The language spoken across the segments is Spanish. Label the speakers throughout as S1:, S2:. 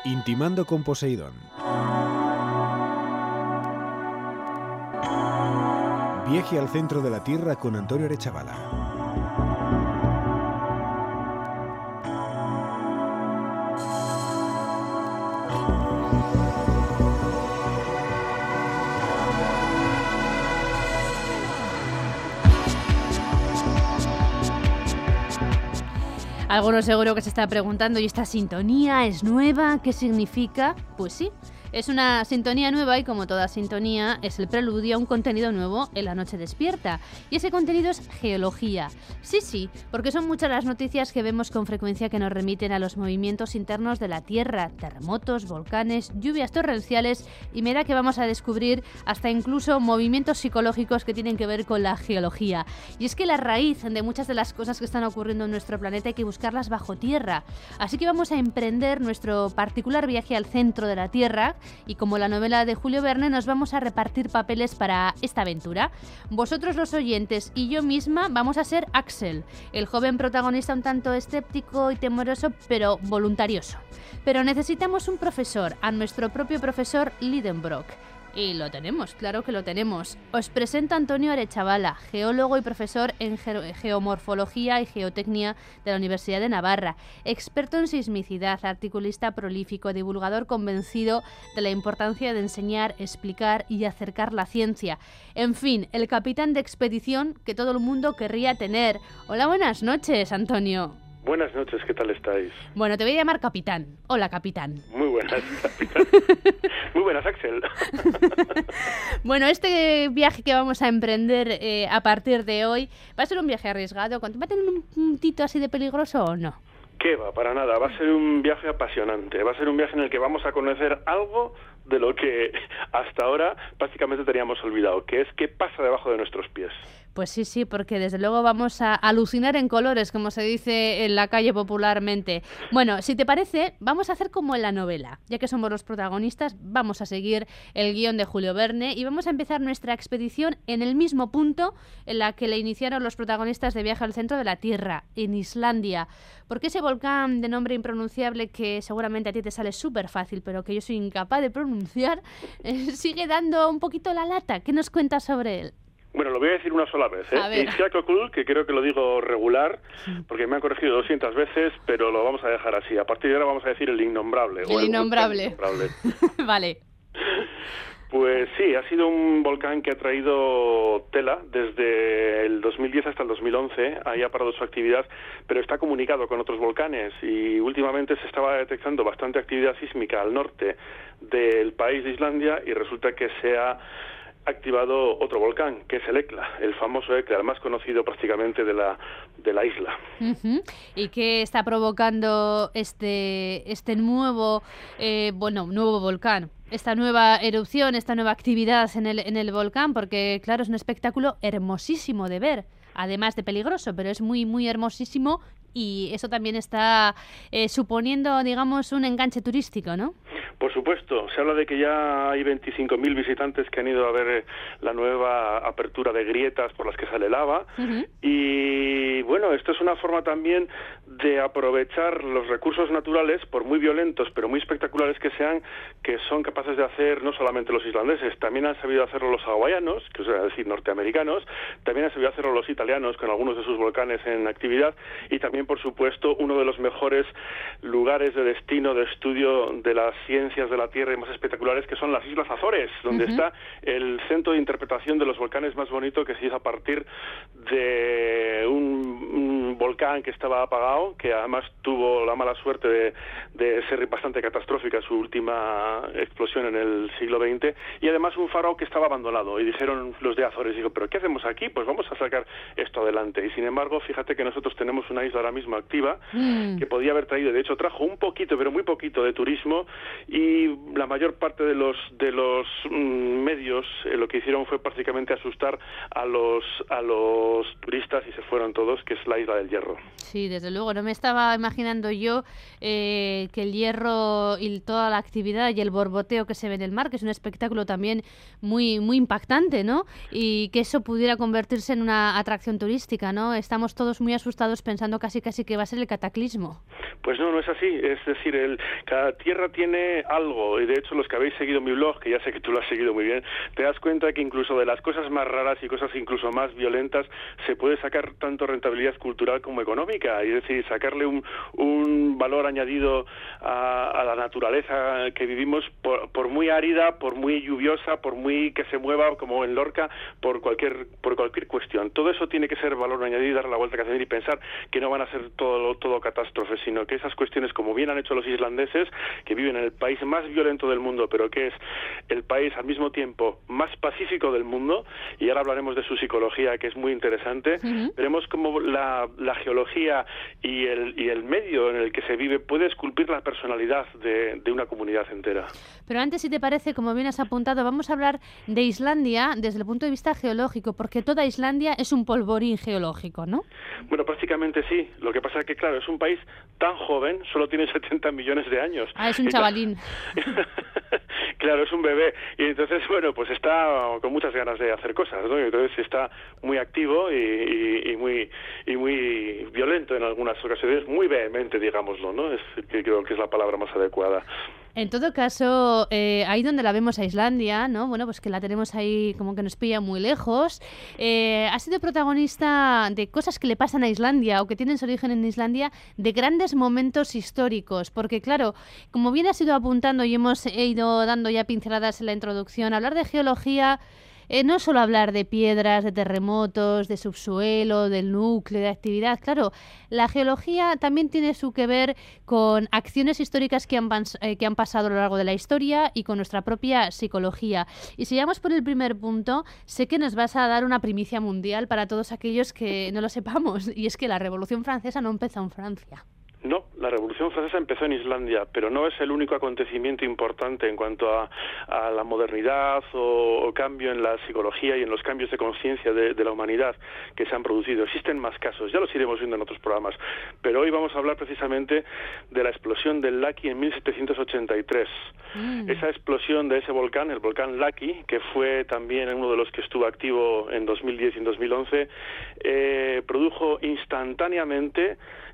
S1: Intimando con Poseidón. Viaje al centro de la Tierra con Antonio Arechavala.
S2: Alguno seguro que se está preguntando, ¿y esta sintonía es nueva? ¿Qué significa? Pues sí, es una sintonía nueva y como toda sintonía es el preludio a un contenido nuevo en La Noche Despierta. Y ese contenido es geología. Sí, porque son muchas las noticias que vemos con frecuencia que nos remiten a los movimientos internos de la Tierra, terremotos, volcanes, lluvias torrenciales y me da que vamos a descubrir hasta incluso movimientos psicológicos que tienen que ver con la geología. Y es que la raíz de muchas de las cosas que están ocurriendo en nuestro planeta hay que buscarlas bajo tierra. Así que vamos a emprender nuestro particular viaje al centro de la Tierra y como la novela de Julio Verne nos vamos a repartir papeles para esta aventura. Vosotros los oyentes y yo misma vamos a ser Axel, el joven protagonista un tanto escéptico y temoroso pero voluntarioso. Pero necesitamos un profesor, a nuestro propio profesor Lidenbrock. Y lo tenemos, claro que lo tenemos. Os presento a Antonio Arechavala, geólogo y profesor en geomorfología y geotecnia de la Universidad de Navarra, experto en sismicidad, articulista prolífico, divulgador convencido de la importancia de enseñar, explicar y acercar la ciencia. En fin, el capitán de expedición que todo el mundo querría tener. Hola, buenas noches, Antonio.
S3: Buenas noches, ¿qué tal estáis?
S2: Bueno, te voy a llamar capitán. Hola, capitán.
S3: Muy buenas, capitán. Muy buenas, Axel.
S2: Bueno, este viaje que vamos a emprender a partir de hoy va a ser un viaje arriesgado. ¿Va a tener un puntito así de peligroso o no?
S3: ¿Qué va? Para nada. Va a ser un viaje apasionante. Va a ser un viaje en el que vamos a conocer algo de lo que hasta ahora prácticamente teníamos olvidado, que es qué pasa debajo de nuestros pies.
S2: Pues sí, porque desde luego vamos a alucinar en colores, como se dice en la calle popularmente. Bueno, si te parece, vamos a hacer como en la novela. Ya que somos los protagonistas, vamos a seguir el guión de Julio Verne y vamos a empezar nuestra expedición en el mismo punto en la que le iniciaron los protagonistas de Viaje al Centro de la Tierra, en Islandia. Porque ese volcán de nombre impronunciable que seguramente a ti te sale súper fácil, pero que yo soy incapaz de pronunciar, sigue dando un poquito la lata. ¿Qué nos cuentas sobre él?
S3: Bueno, lo voy a decir una sola vez, Isiakokul, que creo que lo digo regular, porque me han corregido 200 veces, pero lo vamos a dejar así. A partir de ahora vamos a decir el innombrable.
S2: El innombrable. Vale.
S3: Pues sí, ha sido un volcán que ha traído tela desde el 2010 hasta el 2011, ahí ha parado su actividad, pero está comunicado con otros volcanes y últimamente se estaba detectando bastante actividad sísmica al norte del país de Islandia y resulta que se ha activado otro volcán, que es el Hekla, el famoso Hekla, el más conocido prácticamente de la isla.
S2: Uh-huh. ¿Y qué está provocando este nuevo nuevo volcán? Esta nueva erupción, esta nueva actividad en el volcán, porque claro, es un espectáculo hermosísimo de ver, además de peligroso, pero es muy, muy hermosísimo y eso también está suponiendo, digamos, un enganche turístico, ¿no?
S3: Por supuesto, se habla de que ya hay 25.000 visitantes que han ido a ver la nueva apertura de grietas por las que sale lava. Uh-huh. Y bueno, esto es una forma también de aprovechar los recursos naturales, por muy violentos pero muy espectaculares que sean, que son capaces de hacer no solamente los islandeses, también han sabido hacerlo los hawaianos, que es decir, norteamericanos, también han sabido hacerlo los italianos con algunos de sus volcanes en actividad y también, por supuesto, uno de los mejores lugares de destino, de estudio de las ciencias de la Tierra y más espectaculares, que son las Islas Azores, donde uh-huh. está el centro de interpretación de los volcanes más bonito, que se hizo a partir de un volcán que estaba apagado, que además tuvo la mala suerte de ser bastante catastrófica su última explosión en el siglo XX, y además un faro que estaba abandonado, y dijeron los de Azores, digo, ¿pero qué hacemos aquí? Pues vamos a sacar esto adelante, y sin embargo, fíjate que nosotros tenemos una isla ahora mismo activa, que podía haber traído, de hecho trajo un poquito, pero muy poquito de turismo, y la mayor parte de los medios lo que hicieron fue prácticamente asustar a los turistas y se fueron todos, que es la Isla del Hierro.
S2: Sí, desde luego, no me estaba imaginando yo que el hierro y toda la actividad y el borboteo que se ve en el mar, que es un espectáculo también muy, muy impactante, ¿no? Y que eso pudiera convertirse en una atracción turística, ¿no? Estamos todos muy asustados pensando casi que va a ser el cataclismo.
S3: Pues no es así. Es decir, cada tierra tiene algo, y de hecho los que habéis seguido mi blog, que ya sé que tú lo has seguido muy bien, te das cuenta que incluso de las cosas más raras y cosas incluso más violentas se puede sacar tanto rentabilidad cultural como económica, es decir, sacarle un valor añadido a la naturaleza que vivimos, por muy árida, por muy lluviosa, por muy que se mueva como en Lorca, por cualquier cuestión. Todo eso tiene que ser valor añadido, dar la vuelta a hacer y pensar que no van a ser todo catástrofe, sino que esas cuestiones, como bien han hecho los islandeses, que viven en el país más violento del mundo, pero que es el país al mismo tiempo más pacífico del mundo, y ahora hablaremos de su psicología, que es muy interesante. Veremos cómo la geología y el medio en el que se vive puede esculpir la personalidad de una comunidad entera.
S2: Pero antes, si te parece, como bien has apuntado, vamos a hablar de Islandia desde el punto de vista geológico, porque toda Islandia es un polvorín geológico, ¿no?
S3: Bueno, prácticamente sí. Lo que pasa es que, claro, es un país tan joven, solo tiene 70 millones de años.
S2: Ah, es un chavalín.
S3: Claro, es un bebé. Y entonces, bueno, pues está con muchas ganas de hacer cosas, ¿no? Y entonces está muy activo y muy violento en algunas ocasiones, muy vehemente, digámoslo, ¿no? Creo que es la palabra más adecuada.
S2: En todo caso, ahí donde la vemos a Islandia, ¿no? Bueno, pues que la tenemos ahí como que nos pilla muy lejos. Ha sido protagonista de cosas que le pasan a Islandia o que tienen su origen en Islandia, de grandes momentos históricos. Porque, claro, como bien has ido apuntando y hemos ido dando ya pinceladas en la introducción, hablar de geología no es solo hablar de piedras, de terremotos, de subsuelo, del núcleo, de actividad. Claro, la geología también tiene su que ver con acciones históricas que han pasado a lo largo de la historia y con nuestra propia psicología. Y si vamos por el primer punto, sé que nos vas a dar una primicia mundial para todos aquellos que no lo sepamos, y es que la Revolución Francesa no empezó en Francia.
S3: No, la Revolución Francesa empezó en Islandia, pero no es el único acontecimiento importante en cuanto a la modernidad o cambio en la psicología y en los cambios de conciencia de la humanidad que se han producido. Existen más casos, ya los iremos viendo en otros programas, pero hoy vamos a hablar precisamente de la explosión del Laki en 1783. Esa explosión de ese volcán, el volcán Laki, que fue también uno de los que estuvo activo en 2010 y en 2011, produjo instantáneamente,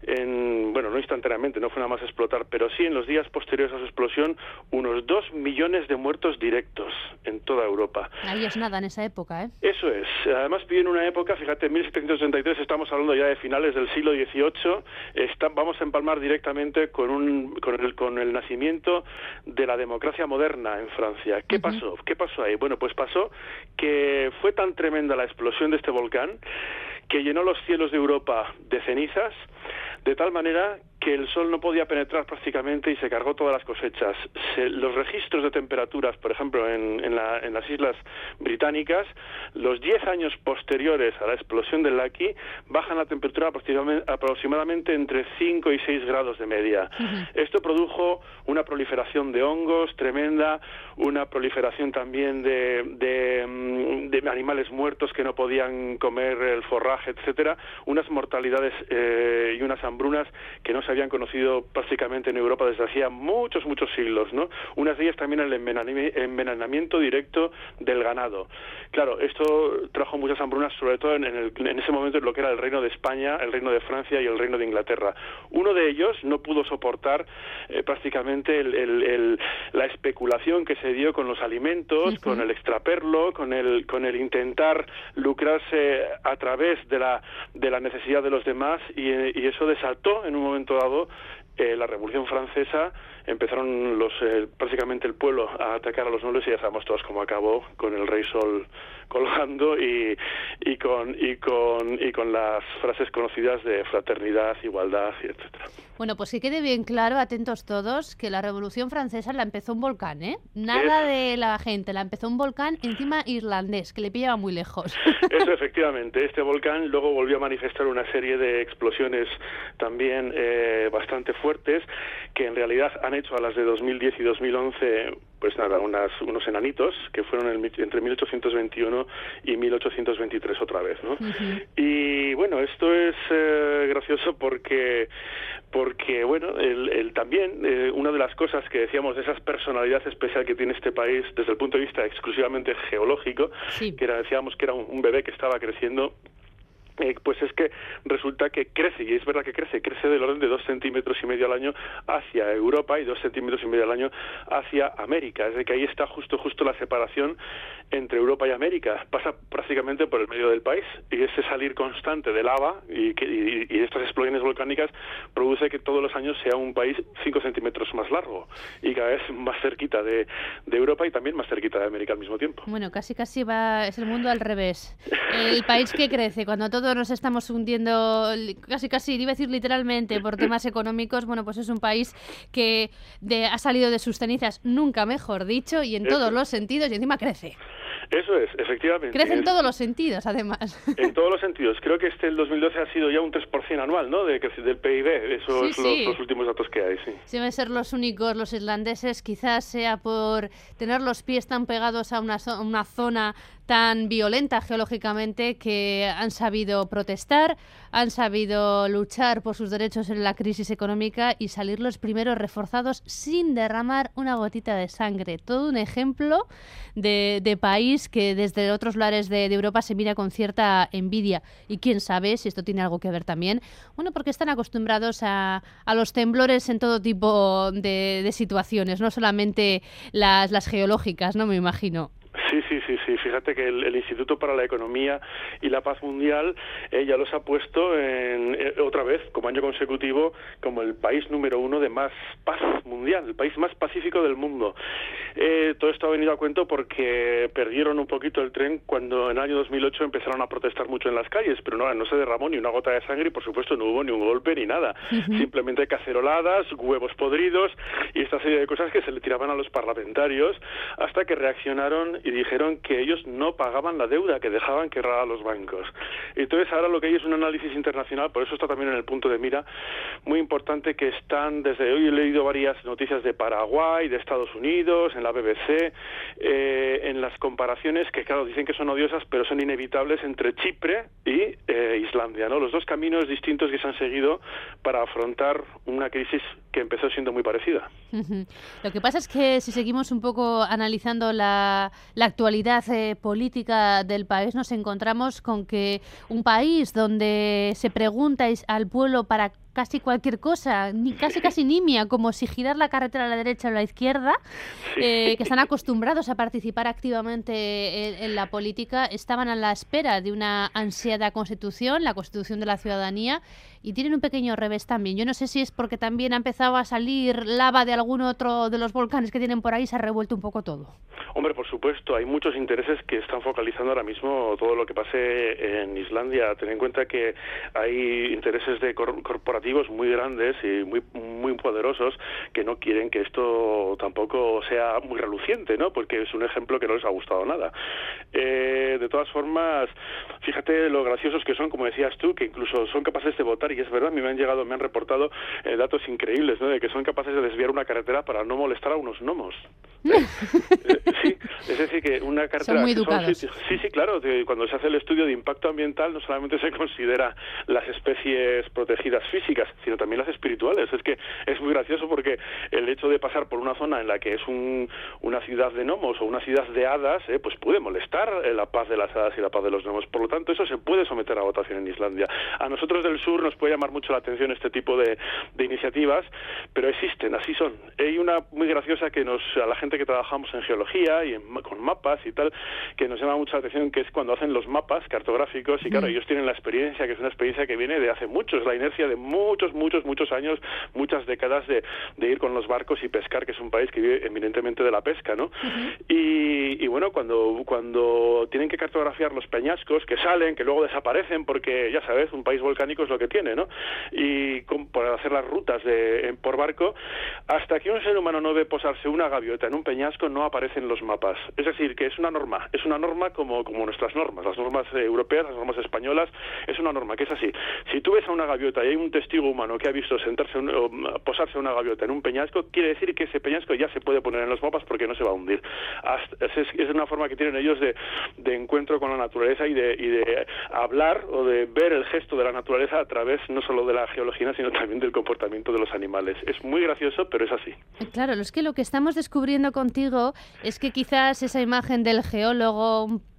S3: no instantáneamente, no fue nada más explotar, pero sí en los días posteriores a su explosión, unos 2 millones de muertos directos en toda Europa.
S2: Ahí es nada en esa época, ¿eh?
S3: Eso es. Además vivió en una época, fíjate, en 1783, estamos hablando ya de finales del siglo XVIII, vamos a empalmar directamente con el nacimiento de la democracia moderna en Francia. ¿Qué pasó? ¿Qué pasó ahí? Bueno, pues pasó que fue tan tremenda la explosión de este volcán que llenó los cielos de Europa de cenizas, de tal manera que el sol no podía penetrar prácticamente y se cargó todas las cosechas. Los registros de temperaturas, por ejemplo, en las islas británicas, los 10 años posteriores a la explosión del Laki, bajan la temperatura aproximadamente entre 5 y 6 grados de media. Esto produjo una proliferación de hongos tremenda, una proliferación también de animales muertos que no podían comer el forraje, etcétera, unas mortalidades y unas hambrunas que no se habían conocido prácticamente en Europa desde hacía muchos siglos, ¿no? Unas de ellas también el envenenamiento directo del ganado. Claro, esto trajo muchas hambrunas, sobre todo en ese momento en lo que era el Reino de España, el Reino de Francia y el Reino de Inglaterra. Uno de ellos no pudo soportar prácticamente la especulación que se dio con los alimentos, con el extraperlo, con el intentar lucrarse a través de la necesidad de los demás, y eso desató en un momento dado la Revolución Francesa. Empezaron prácticamente el pueblo a atacar a los nobles, y ya sabemos todos cómo acabó, con el rey Sol colgando y con las frases conocidas de fraternidad, igualdad, y etcétera.
S2: Bueno, pues que quede bien claro, atentos todos, que la Revolución Francesa la empezó un volcán, ¿eh? Nada de la gente, la empezó un volcán encima irlandés, que le pillaba muy lejos.
S3: Eso, efectivamente. Este volcán luego volvió a manifestar una serie de explosiones también bastante fuertes, que en realidad han hecho a las de 2010 y 2011, pues nada, unos enanitos, que fueron entre 1821 y 1823 otra vez, ¿no? Y bueno, esto es gracioso porque bueno, también una de las cosas que decíamos de esa personalidad especial que tiene este país desde el punto de vista exclusivamente geológico, que decíamos que era un bebé que estaba creciendo, pues es que resulta que crece, y es verdad que crece del orden de 2,5 centímetros al año hacia Europa y 2,5 centímetros al año hacia América. Es de que ahí está justo la separación entre Europa y América. Pasa prácticamente por el medio del país, y ese salir constante de lava y estas explosiones volcánicas produce que todos los años sea un país 5 centímetros más largo y cada vez más cerquita de Europa y también más cerquita de América al mismo tiempo.
S2: Bueno, casi es el mundo al revés. El país que crece cuando todos nos estamos hundiendo, casi iba a decir literalmente, por temas económicos. Bueno, pues es un país que ha salido de sus cenizas, nunca mejor dicho, y en todos los sentidos, y encima crece.
S3: Eso es, efectivamente.
S2: Crece en todos los sentidos, además.
S3: En todos los sentidos. Creo que el 2012 ha sido ya un 3% anual, ¿no?, del PIB. Eso es los últimos datos que hay, sí.
S2: Sí, deben ser los únicos, los islandeses, quizás sea por tener los pies tan pegados a una zona tan violenta geológicamente, que han sabido protestar, han sabido luchar por sus derechos en la crisis económica y salir los primeros reforzados sin derramar una gotita de sangre. Todo un ejemplo de país que desde otros lugares de Europa se mira con cierta envidia. Y quién sabe si esto tiene algo que ver también. Bueno, porque están acostumbrados a los temblores en todo tipo de situaciones, no solamente las geológicas, ¿no? Me imagino.
S3: Sí. Fíjate que el Instituto para la Economía y la Paz Mundial ya los ha puesto otra vez, como año consecutivo, como el país número 1 de más paz mundial, el país más pacífico del mundo. Todo esto ha venido a cuento porque perdieron un poquito el tren cuando en el año 2008 empezaron a protestar mucho en las calles, pero no se derramó ni una gota de sangre y, por supuesto, no hubo ni un golpe ni nada. Simplemente caceroladas, huevos podridos y esta serie de cosas que se le tiraban a los parlamentarios, hasta que reaccionaron y dijeron que ellos no pagaban la deuda, que dejaban quebrar a los bancos. Entonces ahora lo que hay es un análisis internacional, por eso está también en el punto de mira, muy importante, que están desde hoy. He leído varias noticias de Paraguay, de Estados Unidos, en la BBC, en las comparaciones que, claro, dicen que son odiosas, pero son inevitables entre Chipre y Islandia, ¿no? Los dos caminos distintos que se han seguido para afrontar una crisis que empezó siendo muy parecida.
S2: Lo que pasa es que si seguimos un poco analizando la actualidad política del país, nos encontramos con que un país donde se pregunta al pueblo para casi cualquier cosa, casi nimia, como si girar la carretera a la derecha o a la izquierda, que están acostumbrados a participar activamente en la política, estaban a la espera de una ansiada constitución, la constitución de la ciudadanía, y tienen un pequeño revés también. Yo no sé si es porque también ha empezado a salir lava de algún otro de los volcanes que tienen por ahí, se ha revuelto un poco todo.
S3: Hombre, por supuesto, hay muchos intereses que están focalizando ahora mismo todo lo que pase en Islandia. Ten en cuenta que hay intereses de corporativos muy grandes y muy poderosos que no quieren que esto tampoco sea muy reluciente, ¿no? Porque es un ejemplo que no les ha gustado nada. De todas formas, fíjate lo graciosos que son, como decías tú, que incluso son capaces de votar, y es verdad, me han reportado datos increíbles, ¿no?, de que son capaces de desviar una carretera para no molestar a unos gnomos. Sí, es decir, que una carretera...
S2: Son muy educados.
S3: Sí, claro, cuando se hace el estudio de impacto ambiental no solamente se considera las especies protegidas físicas, sino también las espirituales. Es que es muy gracioso porque el hecho de pasar por una zona en la que es una ciudad de gnomos o una ciudad de hadas, pues puede molestar la paz de las hadas y la paz de los gnomos. Por lo tanto, eso se puede someter a votación en Islandia. A nosotros del sur nos puede llamar mucho la atención este tipo de iniciativas, pero existen, así son. Hay una muy graciosa que a la gente que trabajamos en geología y con mapas y tal, que nos llama mucho la atención, que es cuando hacen los mapas cartográficos, y claro, ellos tienen la experiencia, que es una experiencia que viene de hace mucho, es la inercia de muchos años, muchas décadas de ir con los barcos y pescar, que es un país que vive eminentemente de la pesca, ¿no? Y bueno, cuando tienen que cartografiar los peñascos que salen, que luego desaparecen, porque ya sabes, un país volcánico es lo que tiene, ¿no? Y para hacer las rutas por barco, hasta que un ser humano no ve posarse una gaviota en un peñasco, no aparecen los mapas. Es decir, que es una norma como nuestras normas, las normas europeas, las normas españolas, es una norma que es así. Si tú ves a una gaviota y hay un testigo humano que ha visto posarse una gaviota en un peñasco, quiere decir que ese peñasco ya se puede poner en los mapas porque no se va a hundir. Es una forma que tienen ellos de encuentro con la naturaleza y de hablar o de ver el gesto de la naturaleza a través no solo de la geología, sino también del comportamiento de los animales. Es muy gracioso, pero es así.
S2: Claro, es que lo que estamos descubriendo contigo es que quizás esa imagen del geólogo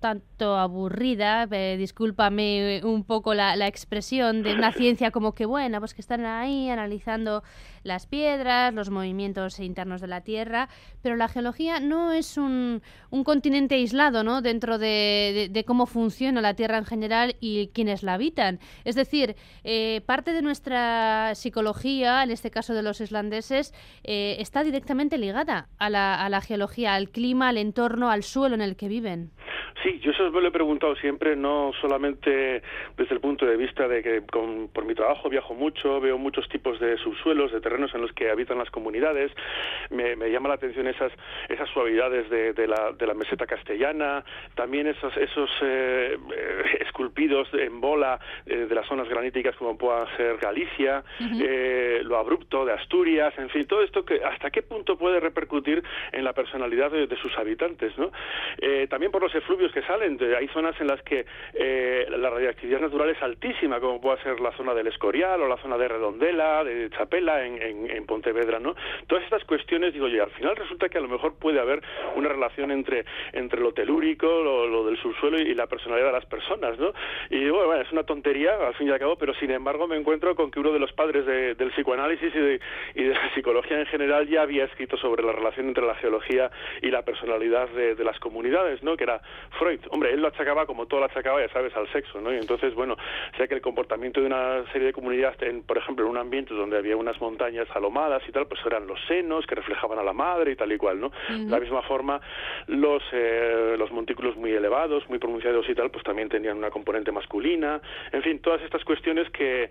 S2: tanto aburrida, discúlpame un poco la expresión, de una ciencia como que, bueno, pues que están ahí analizando las piedras, los movimientos internos de la Tierra, pero la geología no es un continente aislado, ¿no?, dentro de cómo funciona la Tierra en general y quienes la habitan. Es decir, parte de nuestra psicología, en este caso de los islandeses, está directamente ligada a la geología, al clima, al entorno, al suelo en el que viven.
S3: Sí, yo eso me lo he preguntado siempre, no solamente desde el punto de vista de que por mi trabajo viajo mucho, veo muchos tipos de subsuelos, de terrenos en los que habitan las comunidades, me llama la atención esas suavidades de la meseta castellana, también esos esculpidos en bola de las zonas graníticas como pueda ser Galicia, lo abrupto de Asturias, en fin, todo esto que hasta qué punto puede repercutir en la personalidad de sus habitantes, ¿no? También por los efluvios que salen, hay zonas en las que la radioactividad natural es altísima, como puede ser la zona del Escorial o la zona de Redondela, de Chapela, en Pontevedra, ¿no? Todas estas cuestiones, digo yo, al final resulta que a lo mejor puede haber una relación entre lo telúrico, lo del subsuelo y la personalidad de las personas, ¿no? Y bueno, es una tontería, al fin y al cabo, pero sin embargo me encuentro con que uno de los padres del psicoanálisis y de la psicología en general ya había escrito sobre la relación entre la geología y la personalidad de las comunidades, ¿no?, que era Freud. Hombre, él lo achacaba, como todo lo achacaba, ya sabes, al sexo, ¿no? Y entonces, bueno, sé que el comportamiento de una serie de comunidades, por ejemplo, en un ambiente donde había unas montañas alomadas y tal, pues eran los senos que reflejaban a la madre y tal y cual, ¿no? De la misma forma, los montículos muy elevados, muy pronunciados y tal, pues también tenían una componente masculina. En fin, todas estas cuestiones que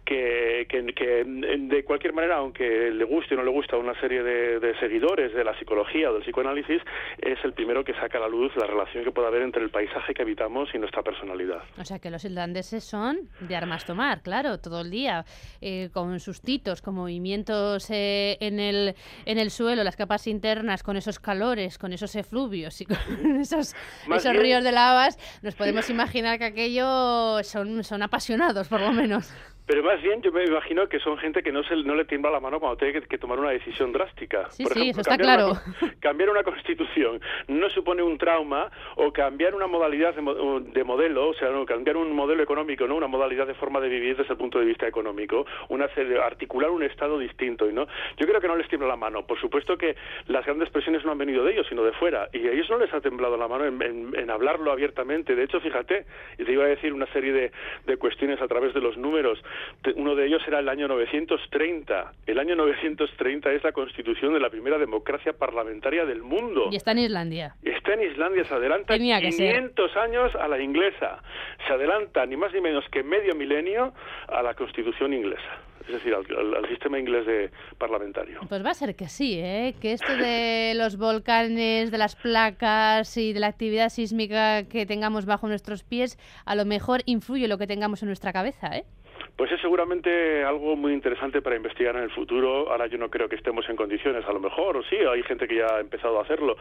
S3: de cualquier manera, aunque le guste o no le gusta a una serie de seguidores de la psicología o del psicoanálisis, es el primero que saca a la luz la relación que puede haber entre el paisaje que habitamos y nuestra personalidad.
S2: O sea que los islandeses son de armas tomar, claro, todo el día, con sus titos, con movimientos en el suelo, las capas internas, con esos calores, con esos efluvios y con esos ríos de lavas. Nos podemos imaginar que aquello son apasionados, por lo menos.
S3: Pero más bien yo me imagino que son gente que no le tiembla la mano cuando tiene que tomar una decisión drástica.
S2: Sí,
S3: por ejemplo,
S2: eso está claro.
S3: Cambiar una constitución no supone un trauma, o cambiar una modalidad de modelo, o sea, no, cambiar un modelo económico, no una modalidad de forma de vivir desde el punto de vista económico, articular un estado distinto, ¿no? Yo creo que no les tiembla la mano. Por supuesto que las grandes presiones no han venido de ellos, sino de fuera, y a ellos no les ha temblado la mano en hablarlo abiertamente. De hecho, fíjate, y te iba a decir una serie de cuestiones a través de los números. Uno de ellos era el año 930. El año 930 es la constitución de la primera democracia parlamentaria del mundo.
S2: Y está en Islandia.
S3: Está en Islandia, se adelanta 500 años a la inglesa. Se adelanta ni más ni menos que medio milenio a la constitución inglesa. Es decir, al sistema inglés parlamentario.
S2: Pues va a ser que sí, ¿eh? Que esto de los volcanes, de las placas y de la actividad sísmica que tengamos bajo nuestros pies, a lo mejor influye lo que tengamos en nuestra cabeza, ¿eh?
S3: Pues es seguramente algo muy interesante para investigar en el futuro. Ahora yo no creo que estemos en condiciones, a lo mejor, o sí, hay gente que ya ha empezado a hacerlo,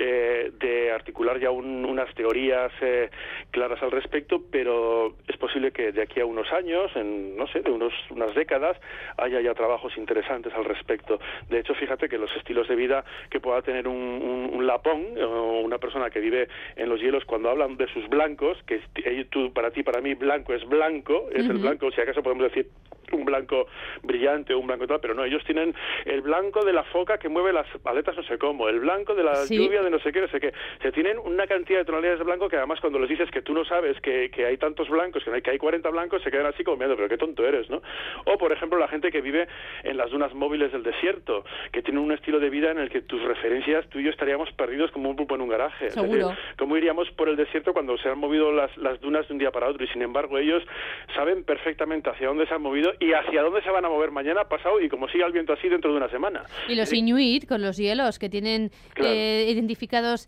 S3: de articular ya unas teorías claras al respecto, pero es posible que de aquí a unos años, de unas décadas, haya ya trabajos interesantes al respecto. De hecho, fíjate que los estilos de vida que pueda tener un lapón, o una persona que vive en los hielos, cuando hablan de sus blancos, que para ti, para mí, blanco es blanco, es el blanco, si acaso podemos decir un blanco brillante o un blanco tal, pero no, ellos tienen el blanco de la foca que mueve las aletas no sé cómo, el blanco de la lluvia de no sé qué, o sea, tienen una cantidad de tonalidades de blanco que además cuando les dices que tú no sabes que hay tantos blancos, que hay 40 blancos, se quedan así como mirando, pero qué tonto eres, ¿no? O por ejemplo la gente que vive en las dunas móviles del desierto, que tienen un estilo de vida en el que tus referencias, tú y yo estaríamos perdidos como un pulpo en un garaje.
S2: Seguro.
S3: ¿Cómo iríamos por el desierto cuando se han movido las dunas de un día para otro? Y sin embargo ellos saben perfectamente hacia dónde se han movido y hacia dónde se van a mover mañana, pasado y como siga el viento así dentro de una semana.
S2: Y los inuit con los hielos, que tienen identificados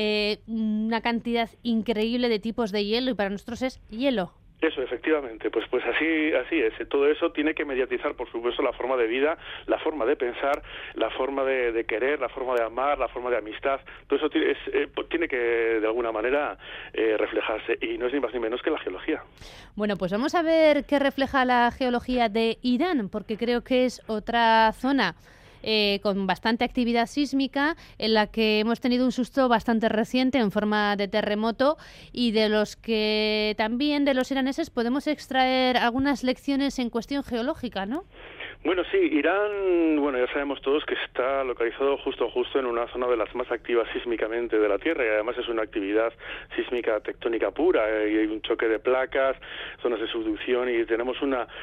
S2: una cantidad increíble de tipos de hielo y para nosotros es hielo.
S3: Eso, efectivamente, pues así es. Todo eso tiene que mediatizar, por supuesto, la forma de vida, la forma de pensar, la forma de querer, la forma de amar, la forma de amistad. Todo eso tiene que, de alguna manera, reflejarse. Y no es ni más ni menos que la geología.
S2: Bueno, pues vamos a ver qué refleja la geología de Irán, porque creo que es otra zona con bastante actividad sísmica, en la que hemos tenido un susto bastante reciente en forma de terremoto y de los que también de los iraneses podemos extraer algunas lecciones en cuestión geológica, ¿no?
S3: Bueno, sí, Irán, bueno, ya sabemos todos que está localizado justo en una zona de las más activas sísmicamente de la Tierra, y además es una actividad sísmica tectónica pura, y hay un choque de placas, zonas de subducción, y tenemos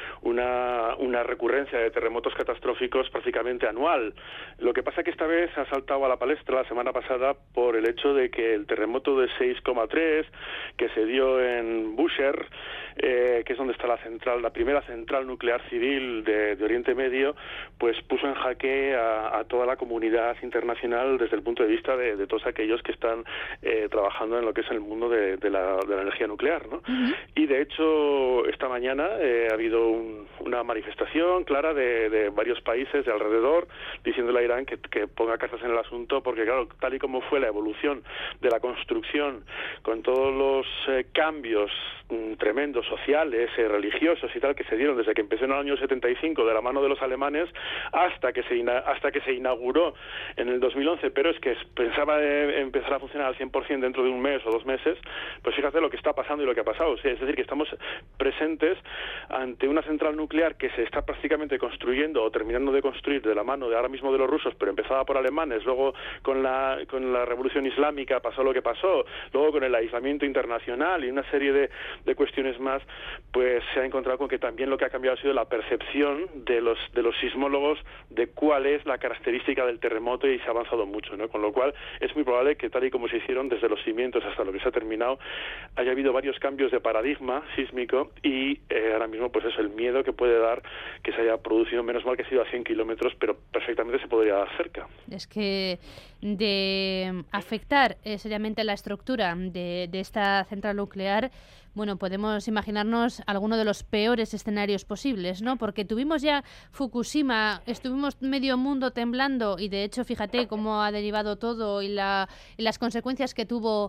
S3: una recurrencia de terremotos catastróficos prácticamente anual. Lo que pasa que esta vez ha saltado a la palestra la semana pasada por el hecho de que el terremoto de 6,3 que se dio en Bushehr, que es donde está la primera central nuclear civil de Oriente Medio, pues puso en jaque a toda la comunidad internacional desde el punto de vista de todos aquellos que están trabajando en lo que es el mundo de la energía nuclear, ¿no? Uh-huh. Y de hecho esta mañana ha habido una manifestación clara de varios países de alrededor diciéndole a Irán que ponga cartas en el asunto, porque claro, tal y como fue la evolución de la construcción con todos los cambios tremendos sociales, religiosos y tal que se dieron desde que empezó en el año 75 de la mano de los alemanes hasta que se inauguró en el 2011, pero es que pensaba empezar a funcionar al 100% dentro de un mes o 2 meses, pues fíjate lo que está pasando y lo que ha pasado. Sí, es decir, que estamos presentes ante una central nuclear que se está prácticamente construyendo o terminando de construir de la mano de ahora mismo de los rusos, pero empezada por alemanes, luego con la revolución islámica pasó lo que pasó, luego con el aislamiento internacional y una serie de cuestiones más, pues se ha encontrado con que también lo que ha cambiado ha sido la percepción de los sismólogos de cuál es la característica del terremoto, y se ha avanzado mucho, ¿no? Con lo cual es muy probable que tal y como se hicieron desde los cimientos hasta lo que se ha terminado, haya habido varios cambios de paradigma sísmico y ahora mismo pues eso, el miedo que puede dar que se haya producido, menos mal que ha sido a 100 kilómetros, pero perfectamente se podría dar cerca.
S2: Es que de afectar seriamente la estructura de esta central nuclear, bueno, podemos imaginarnos alguno de los peores escenarios posibles, ¿no? Porque tuvimos ya Fukushima, estuvimos medio mundo temblando y de hecho fíjate cómo ha derivado todo y las consecuencias que tuvo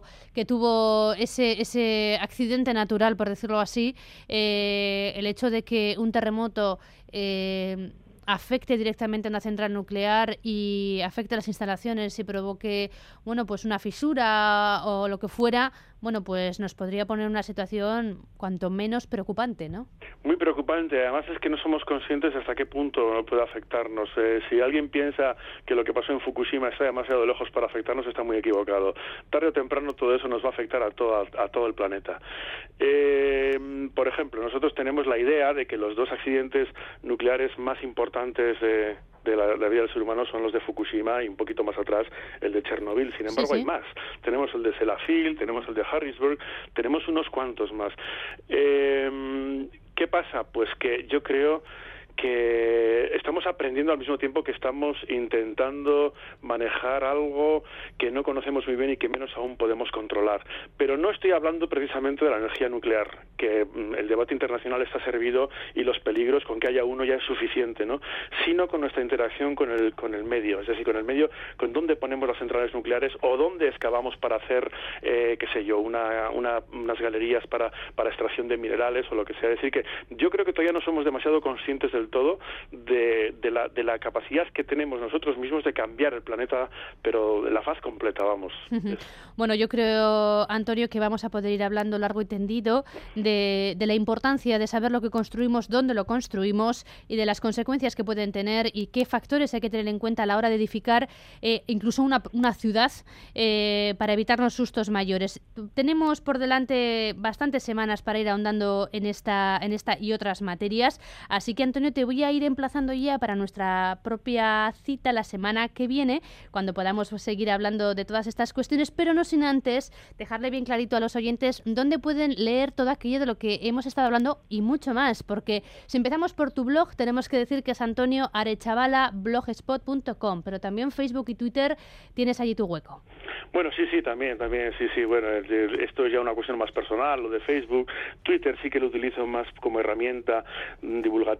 S2: ese accidente natural, por decirlo así, el hecho de que un terremoto afecte directamente a una central nuclear y afecte a las instalaciones y provoque, bueno, pues una fisura o lo que fuera, bueno, pues nos podría poner en una situación cuanto menos preocupante, ¿no? Muy preocupante. Además es que no somos conscientes hasta qué punto puede afectarnos. Si alguien piensa que lo que pasó en Fukushima está demasiado lejos para afectarnos, está muy equivocado. Tarde o temprano todo eso nos va a afectar a todo el planeta. Por ejemplo, nosotros tenemos la idea de que los 2 accidentes nucleares más importantes de la vida del ser humano son los de Fukushima y un poquito más atrás el de Chernobyl. Sin embargo, sí. Hay más. Tenemos el de Sellafield, tenemos el de Harrisburg, tenemos unos cuantos más. ¿Qué pasa? Pues que yo creo que estamos aprendiendo al mismo tiempo que estamos intentando manejar algo que no conocemos muy bien y que menos aún podemos controlar. Pero no estoy hablando precisamente de la energía nuclear, que el debate internacional está servido y los peligros con que haya uno ya es suficiente, ¿no? Sino con nuestra interacción con el medio, es decir, con el medio, con dónde ponemos las centrales nucleares o dónde excavamos para hacer, qué sé yo, unas galerías para extracción de minerales o lo que sea. Es decir, que yo creo que todavía no somos demasiado conscientes del todo de la capacidad que tenemos nosotros mismos de cambiar el planeta, pero de la faz completa, vamos. Bueno, yo creo, Antonio, que vamos a poder ir hablando largo y tendido de la importancia de saber lo que construimos, dónde lo construimos y de las consecuencias que pueden tener y qué factores hay que tener en cuenta a la hora de edificar incluso una ciudad para evitarnos sustos mayores. Tenemos por delante bastantes semanas para ir ahondando en esta y otras materias, así que, Antonio, te voy a ir emplazando ya para nuestra propia cita la semana que viene, cuando podamos seguir hablando de todas estas cuestiones, pero no sin antes dejarle bien clarito a los oyentes dónde pueden leer todo aquello de lo que hemos estado hablando y mucho más, porque si empezamos por tu blog, tenemos que decir que es antonioarechavala.blogspot.com, pero también Facebook y Twitter tienes allí tu hueco. Bueno, sí, también, sí, bueno, esto es ya una cuestión más personal, lo de Facebook. Twitter sí que lo utilizo más como herramienta divulgativa, también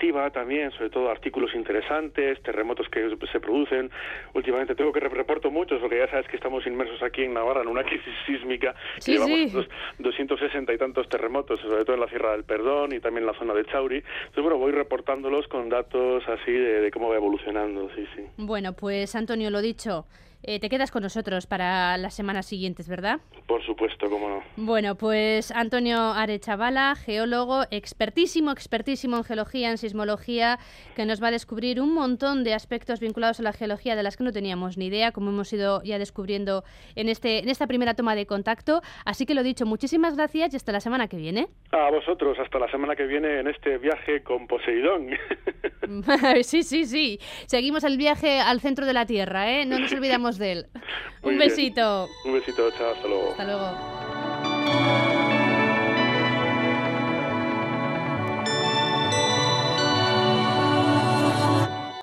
S3: también, sobre todo artículos interesantes, terremotos que se producen. Últimamente tengo que reporto muchos, porque ya sabes que estamos inmersos aquí en Navarra en una crisis sísmica.
S2: Sí,
S3: llevamos 260 y tantos terremotos, sobre todo en la Sierra del Perdón y también en la zona de Chauri. Entonces, bueno, voy reportándolos con datos así de cómo va evolucionando, sí.
S2: Bueno, pues Antonio, lo dicho, te quedas con nosotros para las semanas siguientes, ¿verdad?
S3: Por supuesto, cómo no.
S2: Bueno, pues Antonio Arechavala, geólogo, expertísimo en geología, en sismología, que nos va a descubrir un montón de aspectos vinculados a la geología de las que no teníamos ni idea, como hemos ido ya descubriendo en esta primera toma de contacto. Así que lo dicho, muchísimas gracias y hasta la semana que viene.
S3: A vosotros, hasta la semana que viene en este viaje con Poseidón.
S2: Sí. Seguimos el viaje al centro de la Tierra, ¿eh? No nos olvidamos de él. Un
S3: Muy
S2: besito.
S3: Bien. Un besito, chao, hasta luego.
S2: Hasta luego.